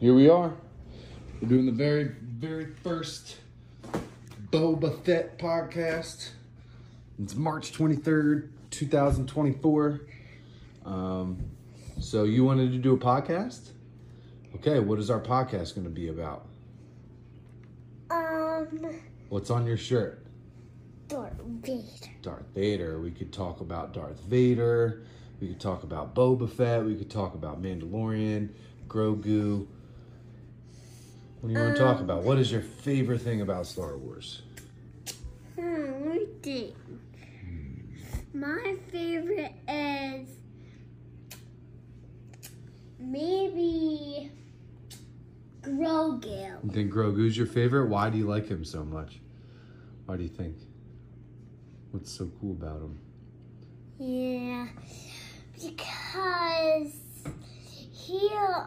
Here we are. We're doing the very, very first Boba Fett podcast. It's March 23rd, 2024. So you wanted to do a podcast? Okay, what is our podcast going to be about? What's on your shirt? Darth Vader. Darth Vader. We could talk about Darth Vader. We could talk about Boba Fett. We could talk about Mandalorian, Grogu. What do you want to talk about? What is your favorite thing about Star Wars? Let me think. My favorite is maybe Grogu. You think Grogu's your favorite? Why do you like him so much? Why do you think? What's so cool about him? Yeah, because he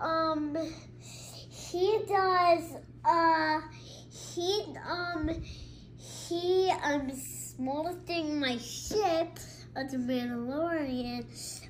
smolting my ship of the Mandalorian.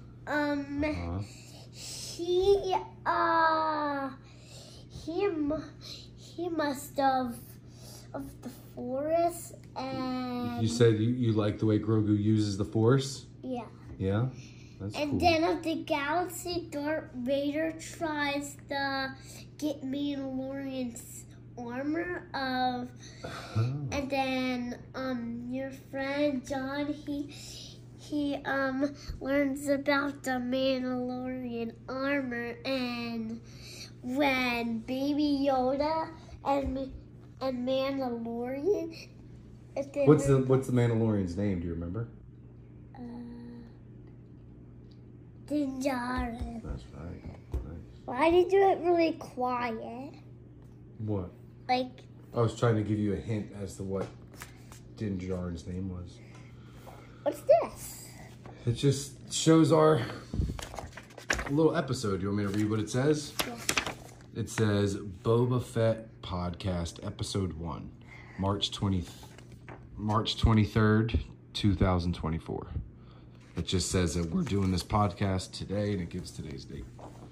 He must have of the Force, and You said you like the way Grogu uses the Force? yeah. Yeah? That's And cool. then of the galaxy, Darth Vader tries to get Mandalorian's armor of, and then your friend John, he learns about the Mandalorian armor, and when Baby Yoda and Mandalorian. What's the Mandalorian's name? Do you remember? Din Djarin. That's right. Nice. Why did you do it really quiet? What? Like, I was trying to give you a hint as to what Din Djarin's name was. what's this? It just shows our little episode. Do you want me to read what it says? Yeah. It says Boba Fett Podcast Episode 1, March 23rd, 2024. It just says that we're doing this podcast today, and it gives today's date.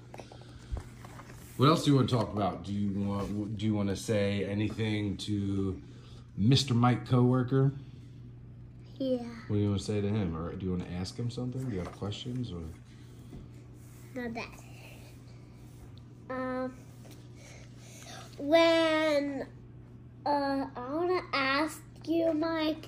What else do you want to talk about? Do you want to say anything to Mr. Mike coworker? Yeah. What do you want to say to him, or do you want to ask him something? Do you have questions, or? Not that. When I want to ask you, Mike.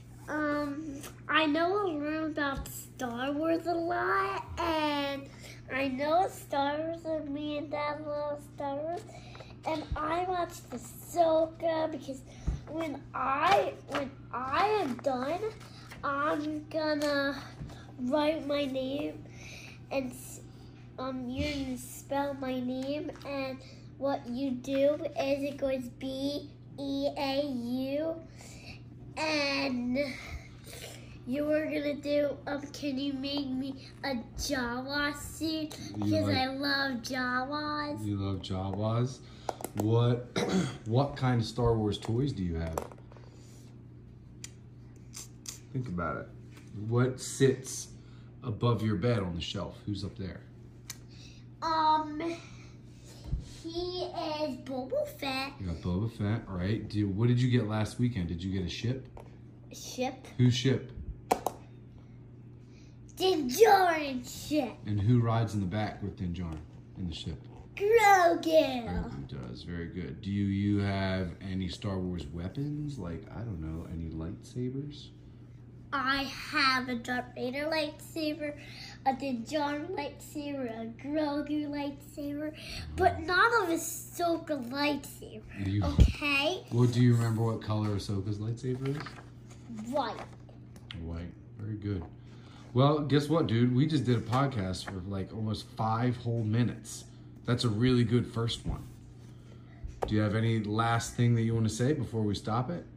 I know a lot about Star Wars a lot, and I know Star Wars, and me and Dad love Star Wars, and I watched Ahsoka because when I am done, I'm gonna write my name, and you spell my name, and what you do is it goes B-E-A-U. And you were gonna do, can you make me a Jawa suit? Because I love Jawas. You love Jawas? What kind of Star Wars toys do you have? Think about it. What sits above your bed on the shelf? Who's up there? He is Boba Fett. You got Boba Fett, right? What did you get last weekend? Did you get a ship? Ship. Whose ship? Din Djarin ship. And who rides in the back with Din Djarin in the ship? Grogu. Grogu does. Very good. Do you have any Star Wars weapons? Like, I don't know, any lightsabers? I have a Darth Vader lightsaber, a Din Djarin lightsaber, a Grogu lightsaber, but not a Ahsoka lightsaber. Okay? Well, do you remember what color Ahsoka's lightsaber is? White. White. Very good. Well, guess what, dude? We just did a podcast for like almost 5 whole minutes. That's a really good first one. Do you have any last thing that you want to say before we stop it?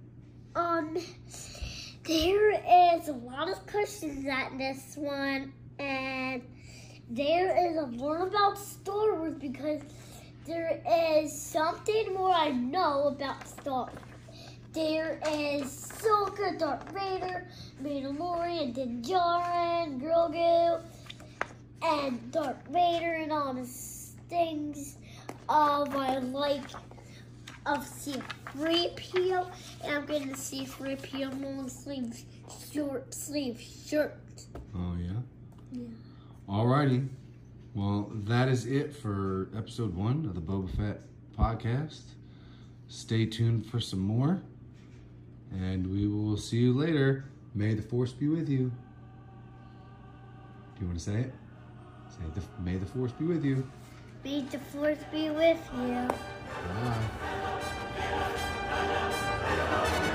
There is a lot of questions at this one, and there is a lot about Star Wars because there is something more I know about Star Wars. There is Ahsoka, Darth Vader, Mandalorian, Din Djarin, Grogu, and Darth Vader and all these things. I like of C-3PO, and I'm getting the C-3PO long sleeve, short sleeve shirt. Oh, yeah? Yeah. Alrighty. Well, that is it for episode 1 of the Boba Fett podcast. Stay tuned for some more, and we will see you later. May the Force be with you. Do you want to say it? May the Force be with you. May the Force be with you. Bye.